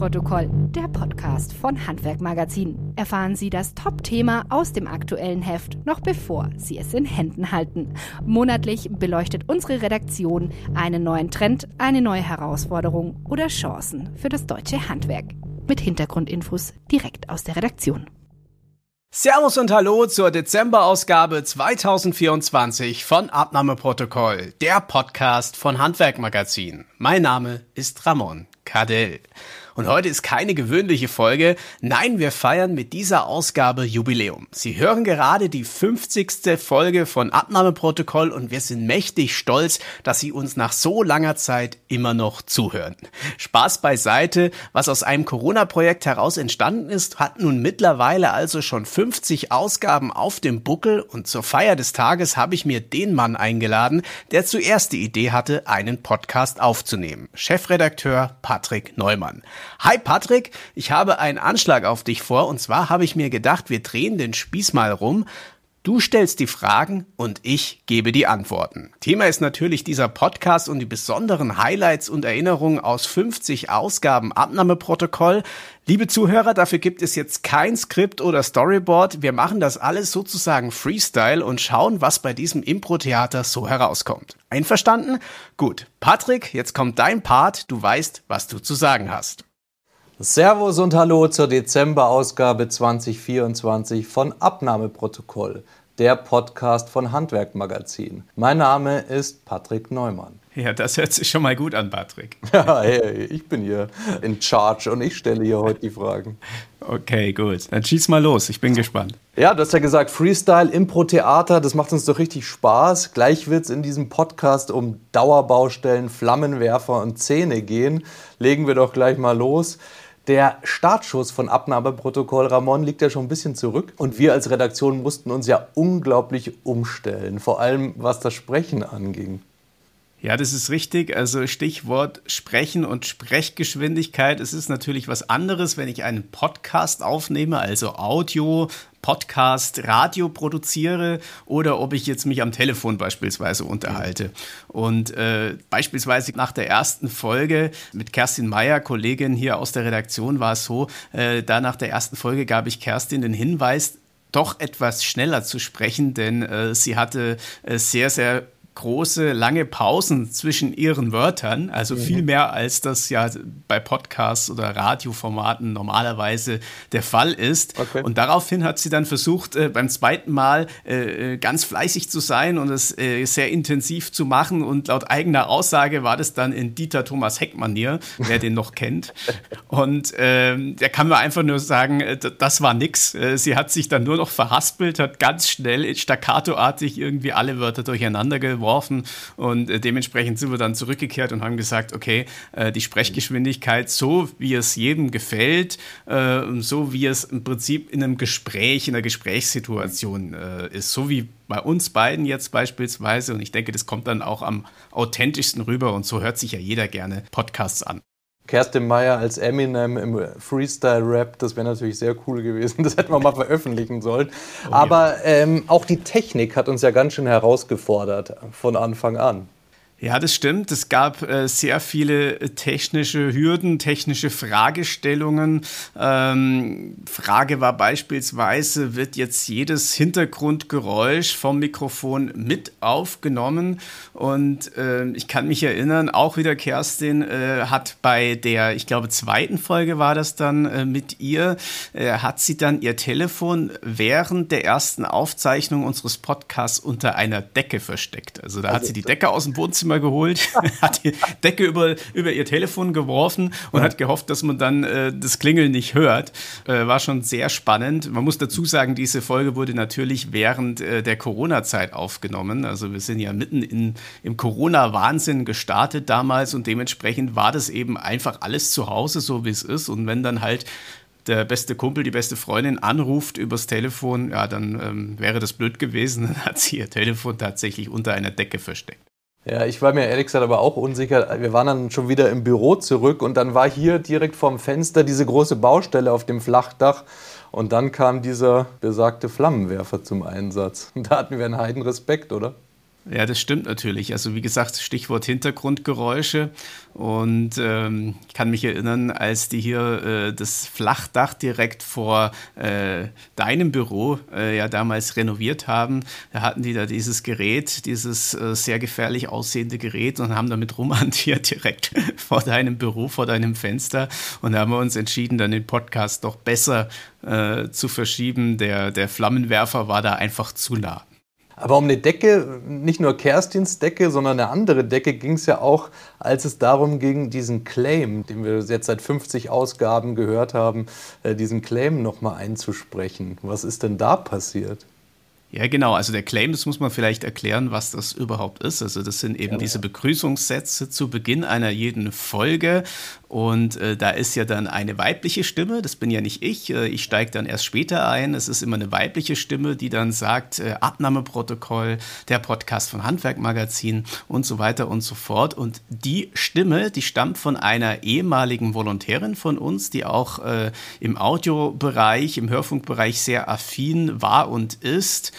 Abnahmeprotokoll, der Podcast von Handwerk Magazin. Erfahren Sie das Top-Thema aus dem aktuellen Heft, noch bevor Sie es in Händen halten. Monatlich beleuchtet unsere Redaktion einen neuen Trend, eine neue Herausforderung oder Chancen für das deutsche Handwerk. Mit Hintergrundinfos direkt aus der Redaktion. Servus und Hallo zur Dezemberausgabe 2024 von Abnahmeprotokoll, der Podcast von Handwerk Magazin. Mein Name ist Ramon Kardell. Und heute ist keine gewöhnliche Folge. Nein, wir feiern mit dieser Ausgabe Jubiläum. Sie hören gerade die 50. Folge von Abnahmeprotokoll und wir sind mächtig stolz, dass Sie uns nach so langer Zeit immer noch zuhören. Spaß beiseite, was aus einem Corona-Projekt heraus entstanden ist, hat nun mittlerweile also schon 50 Ausgaben auf dem Buckel und zur Feier des Tages habe ich mir den Mann eingeladen, der zuerst die Idee hatte, einen Podcast aufzunehmen. Chefredakteur Patrick Neumann. Hi Patrick, ich habe einen Anschlag auf dich vor und zwar habe ich mir gedacht, wir drehen den Spieß mal rum. Du stellst die Fragen und ich gebe die Antworten. Thema ist natürlich dieser Podcast und die besonderen Highlights und Erinnerungen aus 50 Ausgaben Abnahmeprotokoll. Liebe Zuhörer, dafür gibt es jetzt kein Skript oder Storyboard. Wir machen das alles sozusagen Freestyle und schauen, was bei diesem Impro-Theater so herauskommt. Einverstanden? Gut. Patrick, jetzt kommt dein Part. Du weißt, was du zu sagen hast. Servus und Hallo zur Dezemberausgabe 2024 von Abnahmeprotokoll, der Podcast von Handwerk Magazin. Mein Name ist Patrick Neumann. Ja, das hört sich schon mal gut an, Patrick. Ja, hey, ich bin hier in charge und ich stelle hier heute die Fragen. Okay, gut. Dann schieß mal los, ich bin gespannt. Ja, du hast ja gesagt, Freestyle, Impro-Theater, das macht uns doch richtig Spaß. Gleich wird es in diesem Podcast um Dauerbaustellen, Flammenwerfer und Zähne gehen. Legen wir doch gleich mal los. Der Startschuss von Abnahmeprotokoll, Ramon, liegt ja schon ein bisschen zurück. Und wir als Redaktion mussten uns ja unglaublich umstellen, vor allem was das Sprechen anging. Ja, das ist richtig. Also Stichwort Sprechen und Sprechgeschwindigkeit. Es ist natürlich was anderes, wenn ich einen Podcast aufnehme, also Audio, Podcast, Radio produziere oder ob ich jetzt mich am Telefon beispielsweise unterhalte. Und beispielsweise nach der ersten Folge mit Kerstin Meyer, Kollegin hier aus der Redaktion, war es so, da nach der ersten Folge gab ich Kerstin den Hinweis, doch etwas schneller zu sprechen, denn sie hatte sehr, sehr große, lange Pausen zwischen ihren Wörtern, also viel mehr als das ja bei Podcasts oder Radioformaten normalerweise der Fall ist. Okay. Und daraufhin hat sie dann versucht, beim zweiten Mal ganz fleißig zu sein und es sehr intensiv zu machen und laut eigener Aussage war das dann in Dieter Thomas Heck-Manier, wer den noch kennt. Und der kann mir einfach nur sagen, das war nix. Sie hat sich dann nur noch verhaspelt, hat ganz schnell staccatoartig irgendwie alle Wörter durcheinander geworfen und dementsprechend sind wir dann zurückgekehrt und haben gesagt, okay, die Sprechgeschwindigkeit, so wie es jedem gefällt, so wie es im Prinzip in einem Gespräch, in einer Gesprächssituation ist, so wie bei uns beiden jetzt beispielsweise und ich denke, das kommt dann auch am authentischsten rüber und so hört sich ja jeder gerne Podcasts an. Kerstin Meyer als Eminem im Freestyle-Rap, das wäre natürlich sehr cool gewesen. Das hätten wir mal veröffentlichen sollen. Oh, aber auch die Technik hat uns ja ganz schön herausgefordert von Anfang an. Ja, das stimmt. Es gab sehr viele technische Hürden, technische Fragestellungen. Frage war beispielsweise, wird jetzt jedes Hintergrundgeräusch vom Mikrofon mit aufgenommen? Und ich kann mich erinnern, auch wieder Kerstin hat bei der, ich glaube, zweiten Folge war das dann mit ihr, hat sie dann ihr Telefon während der ersten Aufzeichnung unseres Podcasts unter einer Decke versteckt. Also da hat sie die Decke aus dem Wohnzimmer geholt, hat die Decke über ihr Telefon geworfen und hat gehofft, dass man dann das Klingeln nicht hört. War schon sehr spannend. Man muss dazu sagen, diese Folge wurde natürlich während der Corona-Zeit aufgenommen. Also wir sind ja mitten im Corona-Wahnsinn gestartet damals und dementsprechend war das eben einfach alles zu Hause, so wie es ist. Und wenn dann halt der beste Kumpel, die beste Freundin anruft übers Telefon, ja, dann wäre das blöd gewesen. Dann hat sie ihr Telefon tatsächlich unter einer Decke versteckt. Ja, ich war mir ehrlich gesagt aber auch unsicher. Wir waren dann schon wieder im Büro zurück und dann war hier direkt vorm Fenster diese große Baustelle auf dem Flachdach und dann kam dieser besagte Flammenwerfer zum Einsatz. Und da hatten wir einen Heidenrespekt, oder? Ja, das stimmt natürlich. Also wie gesagt, Stichwort Hintergrundgeräusche. Und ich kann mich erinnern, als die hier das Flachdach direkt vor deinem Büro ja damals renoviert haben, da hatten die da dieses Gerät, dieses sehr gefährlich aussehende Gerät und haben damit rumhantiert direkt vor deinem Büro, vor deinem Fenster. Und da haben wir uns entschieden, dann den Podcast doch besser zu verschieben. Der Flammenwerfer war da einfach zu nah. Aber um eine Decke, nicht nur Kerstins Decke, sondern eine andere Decke ging es ja auch, als es darum ging, diesen Claim, den wir jetzt seit 50 Ausgaben gehört haben, diesen Claim nochmal einzusprechen. Was ist denn da passiert? Ja, genau. Also der Claim, das muss man vielleicht erklären, was das überhaupt ist. Also das sind eben diese Begrüßungssätze zu Beginn einer jeden Folge. Und da ist ja dann eine weibliche Stimme, das bin ja nicht ich. Ich steige dann erst später ein. Es ist immer eine weibliche Stimme, die dann sagt, Abnahmeprotokoll, der Podcast von Handwerk-Magazin und so weiter und so fort. Und die Stimme, die stammt von einer ehemaligen Volontärin von uns, die auch im Audiobereich, im Hörfunkbereich sehr affin war und ist.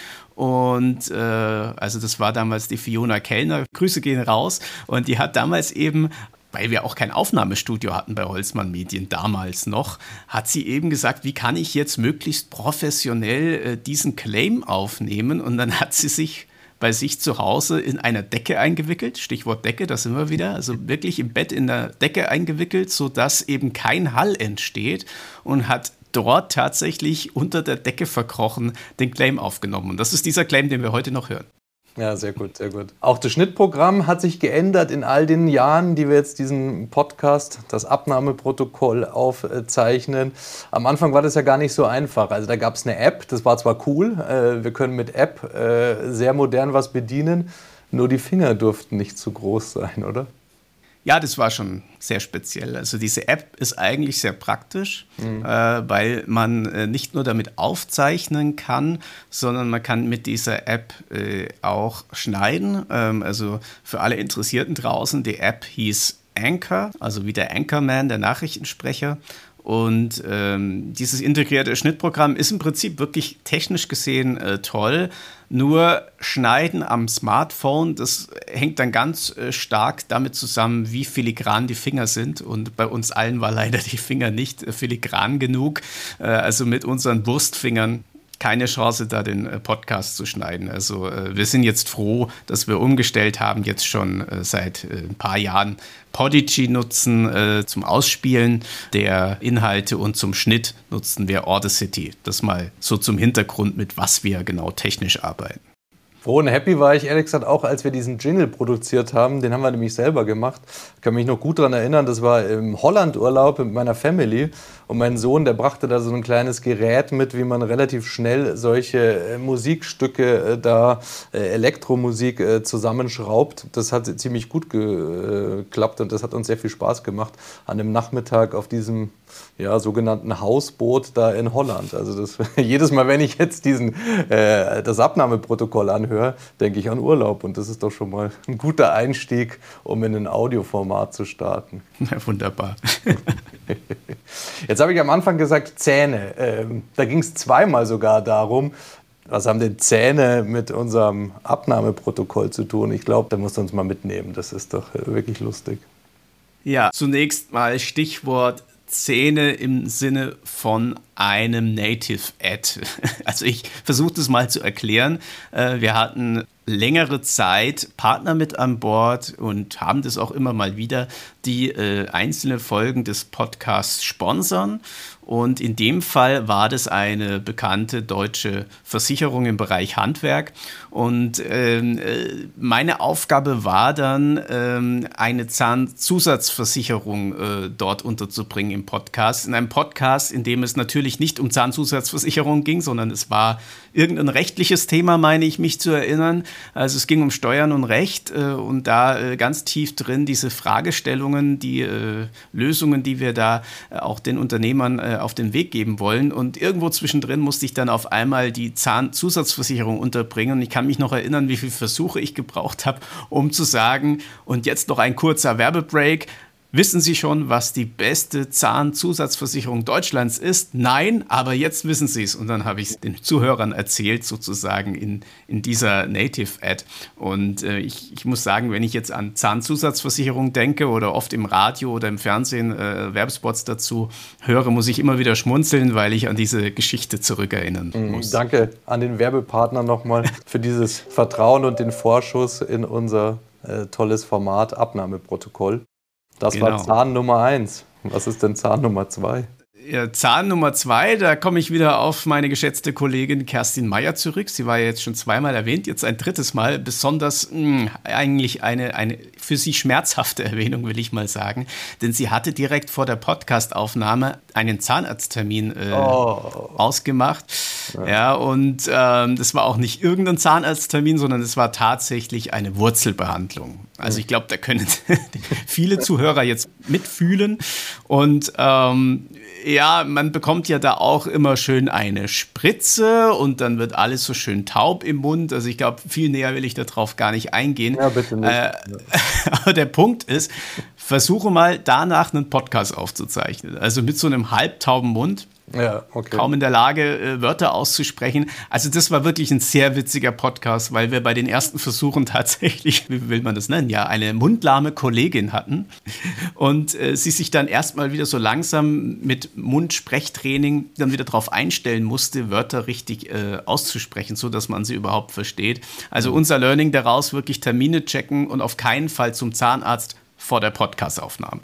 Und also das war damals die Fiona Kellner. Grüße gehen raus. Und die hat damals eben, weil wir auch kein Aufnahmestudio hatten bei Holzmann Medien damals noch, hat sie eben gesagt, wie kann ich jetzt möglichst professionell diesen Claim aufnehmen? Und dann hat sie sich bei sich zu Hause in einer Decke eingewickelt, Stichwort Decke, da sind wir wieder, also wirklich im Bett in der Decke eingewickelt, sodass eben kein Hall entsteht und hat dort tatsächlich unter der Decke verkrochen den Claim aufgenommen. Und das ist dieser Claim, den wir heute noch hören. Ja, sehr gut, sehr gut. Auch das Schnittprogramm hat sich geändert in all den Jahren, die wir jetzt diesen Podcast, das Abnahmeprotokoll, aufzeichnen. Am Anfang war das ja gar nicht so einfach. Also da gab es eine App, das war zwar cool, wir können mit App sehr modern was bedienen, nur die Finger durften nicht zu groß sein, oder? Ja, das war schon sehr speziell. Also diese App ist eigentlich sehr praktisch, weil man nicht nur damit aufzeichnen kann, sondern man kann mit dieser App auch schneiden. Also für alle Interessierten draußen, die App hieß Anchor, also wie der Anchorman, der Nachrichtensprecher. Und dieses integrierte Schnittprogramm ist im Prinzip wirklich technisch gesehen toll. Nur Schneiden am Smartphone, das hängt dann ganz stark damit zusammen, wie filigran die Finger sind. Und bei uns allen war leider die Finger nicht filigran genug. Also mit unseren Wurstfingern keine Chance, da den Podcast zu schneiden. Also wir sind jetzt froh, dass wir umgestellt haben, jetzt schon seit ein paar Jahren Podigy nutzen zum Ausspielen der Inhalte und zum Schnitt nutzen wir Audacity. Das mal so zum Hintergrund, mit was wir genau technisch arbeiten. Froh und happy war ich ehrlich gesagt auch, als wir diesen Jingle produziert haben. Den haben wir nämlich selber gemacht. Ich kann mich noch gut daran erinnern, das war im Holland-Urlaub mit meiner Family. Und mein Sohn, der brachte da so ein kleines Gerät mit, wie man relativ schnell solche Musikstücke, Elektromusik zusammenschraubt. Das hat ziemlich gut geklappt und das hat uns sehr viel Spaß gemacht an dem Nachmittag auf diesem sogenannten Hausboot da in Holland. Also jedes Mal, wenn ich jetzt das Abnahmeprotokoll anhöre, denke ich an Urlaub. Und das ist doch schon mal ein guter Einstieg, um in ein Audioformat zu starten. Ja, wunderbar. Jetzt habe ich am Anfang gesagt Zähne. Da ging es zweimal sogar darum, was haben denn Zähne mit unserem Abnahmeprotokoll zu tun? Ich glaube, da musst du uns mal mitnehmen. Das ist doch wirklich lustig. Ja, zunächst mal Stichwort Szene im Sinne von einem Native Ad. Also ich versuche das mal zu erklären. Wir hatten längere Zeit Partner mit an Bord und haben das auch immer mal wieder, die einzelne Folgen des Podcasts sponsern. Und in dem Fall war das eine bekannte deutsche Versicherung im Bereich Handwerk. Und meine Aufgabe war dann, eine Zahnzusatzversicherung dort unterzubringen im Podcast. In einem Podcast, in dem es natürlich nicht um Zahnzusatzversicherung ging, sondern es war irgendein rechtliches Thema, meine ich mich zu erinnern. Also es ging um Steuern und Recht und da ganz tief drin diese Fragestellungen, die Lösungen, die wir da auch den Unternehmern auf den Weg geben wollen. Und irgendwo zwischendrin musste ich dann auf einmal die Zahnzusatzversicherung unterbringen. Und ich kann mich noch erinnern, wie viele Versuche ich gebraucht habe, um zu sagen, und jetzt noch ein kurzer Werbebreak. Wissen Sie schon, was die beste Zahnzusatzversicherung Deutschlands ist? Nein, aber jetzt wissen Sie es. Und dann habe ich es den Zuhörern erzählt, sozusagen in dieser Native-Ad. Und ich muss sagen, wenn ich jetzt an Zahnzusatzversicherung denke oder oft im Radio oder im Fernsehen Werbespots dazu höre, muss ich immer wieder schmunzeln, weil ich an diese Geschichte zurückerinnern muss. Danke an den Werbepartner nochmal für dieses Vertrauen und den Vorschuss in unser tolles Format Abnahmeprotokoll. Das war Zahn Nummer 1. Was ist denn Zahn Nummer 2? Ja, Zahn Nummer 2, da komme ich wieder auf meine geschätzte Kollegin Kerstin Meyer zurück. Sie war ja jetzt schon zweimal erwähnt, jetzt ein drittes Mal. Besonders eigentlich eine für sie schmerzhafte Erwähnung, will ich mal sagen. Denn sie hatte direkt vor der Podcast-Aufnahme einen Zahnarzttermin ausgemacht. Ja, und das war auch nicht irgendein Zahnarzttermin, sondern es war tatsächlich eine Wurzelbehandlung. Also ich glaube, da können viele Zuhörer jetzt mitfühlen. Und ja, man bekommt ja da auch immer schön eine Spritze und dann wird alles so schön taub im Mund. Also ich glaube, viel näher will ich darauf gar nicht eingehen. Ja, bitte nicht. Aber der Punkt ist, versuche mal danach einen Podcast aufzuzeichnen. Also mit so einem halbtauben Mund. Ja, okay. Kaum in der Lage, Wörter auszusprechen. Also das war wirklich ein sehr witziger Podcast, weil wir bei den ersten Versuchen tatsächlich, wie will man das nennen, ja, eine mundlahme Kollegin hatten und sie sich dann erstmal wieder so langsam mit Mundsprechtraining dann wieder darauf einstellen musste, Wörter richtig auszusprechen, sodass man sie überhaupt versteht. Also unser Learning daraus, wirklich Termine checken und auf keinen Fall zum Zahnarzt vor der Podcast-Aufnahme.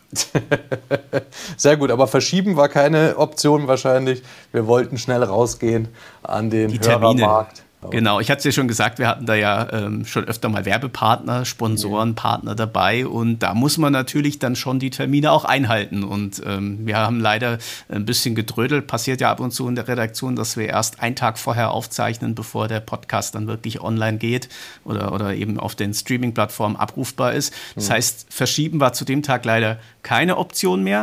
Sehr gut, aber verschieben war keine Option wahrscheinlich. Wir wollten schnell rausgehen an den Hörermarkt. Genau, ich hatte es ja schon gesagt, wir hatten da ja schon öfter mal Werbepartner, Sponsorenpartner dabei und da muss man natürlich dann schon die Termine auch einhalten und wir haben leider ein bisschen gedrödelt, passiert ja ab und zu in der Redaktion, dass wir erst einen Tag vorher aufzeichnen, bevor der Podcast dann wirklich online geht oder eben auf den Streaming-Plattformen abrufbar ist. Das heißt, verschieben war zu dem Tag leider keine Option mehr,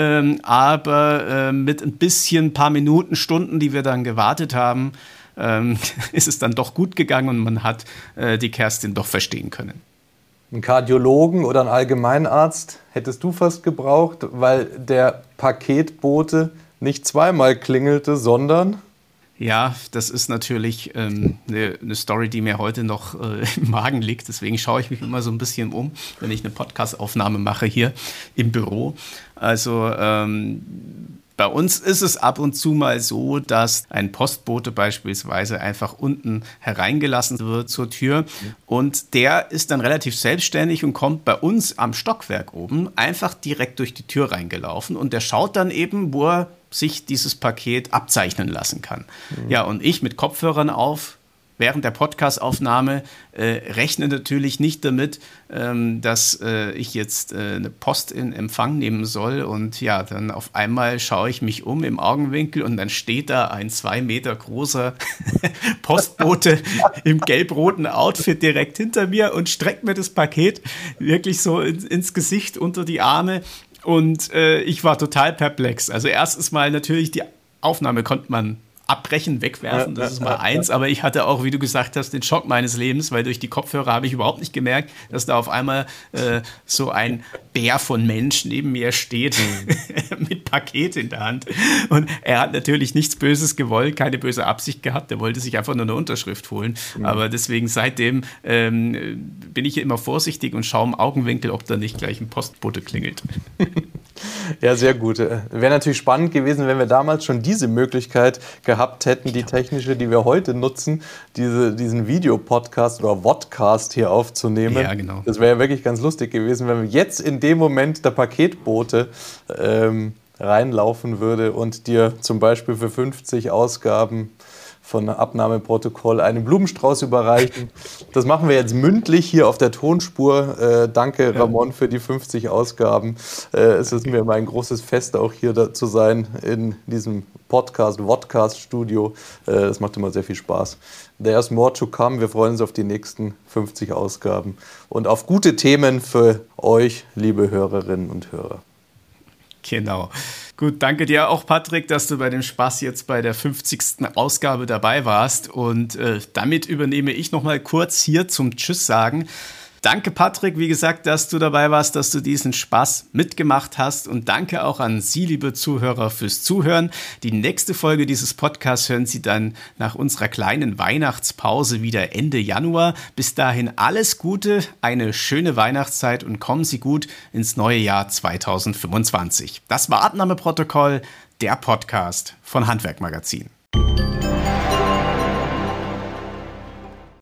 aber mit ein paar Minuten, Stunden, die wir dann gewartet haben, ist es dann doch gut gegangen und man hat die Kerstin doch verstehen können. Einen Kardiologen oder einen Allgemeinarzt hättest du fast gebraucht, weil der Paketbote nicht zweimal klingelte, sondern... Ja, das ist natürlich eine Story, die mir heute noch im Magen liegt. Deswegen schaue ich mich immer so ein bisschen um, wenn ich eine Podcast-Aufnahme mache hier im Büro. Also bei uns ist es ab und zu mal so, dass ein Postbote beispielsweise einfach unten hereingelassen wird zur Tür und der ist dann relativ selbstständig und kommt bei uns am Stockwerk oben einfach direkt durch die Tür reingelaufen und der schaut dann eben, wo er sich dieses Paket abzeichnen lassen kann. Ja, und ich mit Kopfhörern auf, während der Podcast-Aufnahme rechne natürlich nicht damit, dass ich jetzt eine Post in Empfang nehmen soll. Und ja, dann auf einmal schaue ich mich um im Augenwinkel und dann steht da ein 2 Meter großer Postbote im gelb-roten Outfit direkt hinter mir und streckt mir das Paket wirklich so ins Gesicht unter die Arme. Und ich war total perplex. Also erstens mal natürlich die Aufnahme konnte man abbrechen, wegwerfen, das ist mal eins, aber ich hatte auch, wie du gesagt hast, den Schock meines Lebens, weil durch die Kopfhörer habe ich überhaupt nicht gemerkt, dass da auf einmal so ein Bär von Mensch neben mir steht mit Paket in der Hand und er hat natürlich nichts Böses gewollt, keine böse Absicht gehabt, der wollte sich einfach nur eine Unterschrift holen, aber deswegen seitdem bin ich immer vorsichtig und schaue im Augenwinkel, ob da nicht gleich ein Postbote klingelt. Ja, sehr gut. Wäre natürlich spannend gewesen, wenn wir damals schon diese Möglichkeit gehabt hätten, die technische, die wir heute nutzen, diesen Videopodcast oder Vodcast hier aufzunehmen. Ja, genau. Das wäre ja wirklich ganz lustig gewesen, wenn wir jetzt in dem Moment der Paketbote reinlaufen würde und dir zum Beispiel für 50 Ausgaben von Abnahmeprotokoll einen Blumenstrauß überreichen. Das machen wir jetzt mündlich hier auf der Tonspur. Danke, Ramon, für die 50 Ausgaben. Es ist mir immer ein großes Fest, auch hier zu sein in diesem Vodcast-Studio. Das macht immer sehr viel Spaß. There's more to come. Wir freuen uns auf die nächsten 50 Ausgaben und auf gute Themen für euch, liebe Hörerinnen und Hörer. Genau. Gut, danke dir auch, Patrick, dass du bei dem Spaß jetzt bei der 50. Ausgabe dabei warst. Und damit übernehme ich noch mal kurz hier zum Tschüss sagen. Danke, Patrick, wie gesagt, dass du dabei warst, dass du diesen Spaß mitgemacht hast und danke auch an Sie, liebe Zuhörer, fürs Zuhören. Die nächste Folge dieses Podcasts hören Sie dann nach unserer kleinen Weihnachtspause wieder Ende Januar. Bis dahin alles Gute, eine schöne Weihnachtszeit und kommen Sie gut ins neue Jahr 2025. Das war Abnahmeprotokoll, der Podcast von Handwerk Magazin.